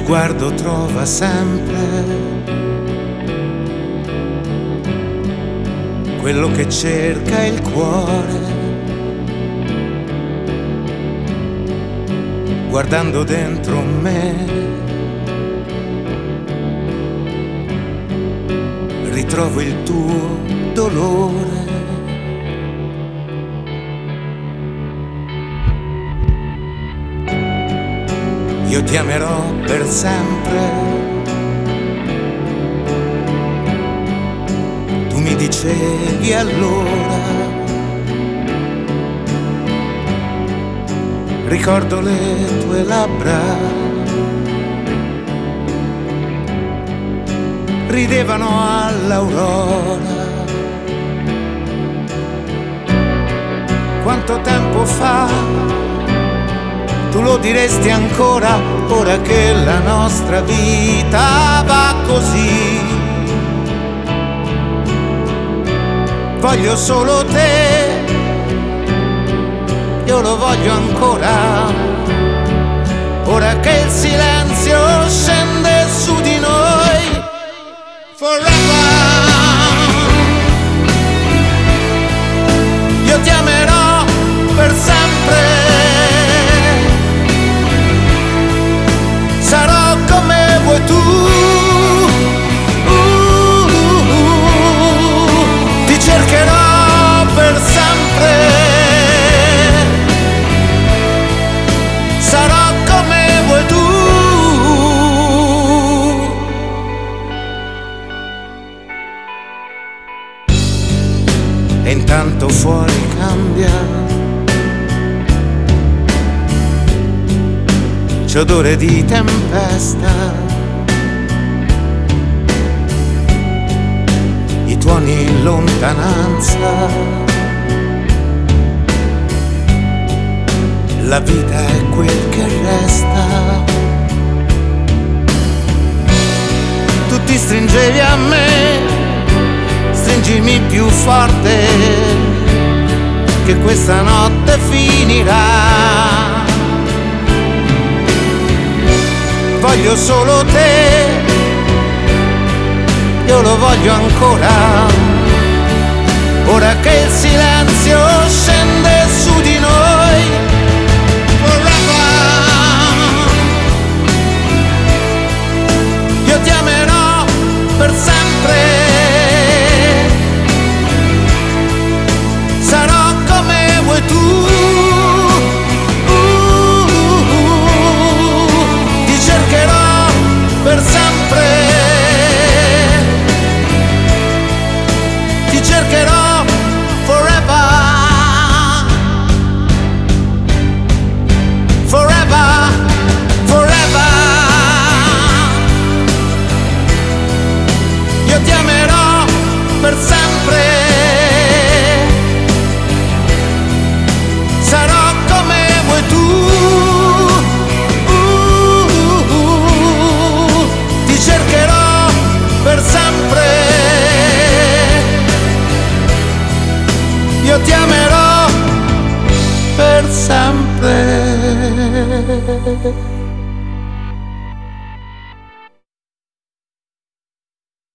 sguardo trova sempre quello che cerca il cuore, guardando dentro me ritrovo il tuo dolore. Io ti amerò per sempre. Tu mi dicevi allora, ricordo le tue labbra, ridevano all'aurora. Quanto tempo fa? Tu lo diresti ancora, ora che la nostra vita va così. Voglio solo te, io lo voglio ancora, ora che il silenzio scende su di noi. Forever, io ti amerò per sempre. Sarò come vuoi tu, ti cercherò per sempre. Sarò come vuoi tu. E intanto fuori cambia, c'è odore di tempesta, i tuoni in lontananza, la vita è quel che resta. Tu ti stringevi a me, stringimi più forte, che questa notte finirà. Voglio solo te, io lo voglio ancora, ora che il silenzio scende su di noi. Forever, io ti amerò per sempre. Sarò come vuoi tu. Per sempre ti cercherò, forever, forever, forever. Io ti amerò per sempre. Sarò come vuoi tu. Cercherò per sempre. Io ti amerò per sempre.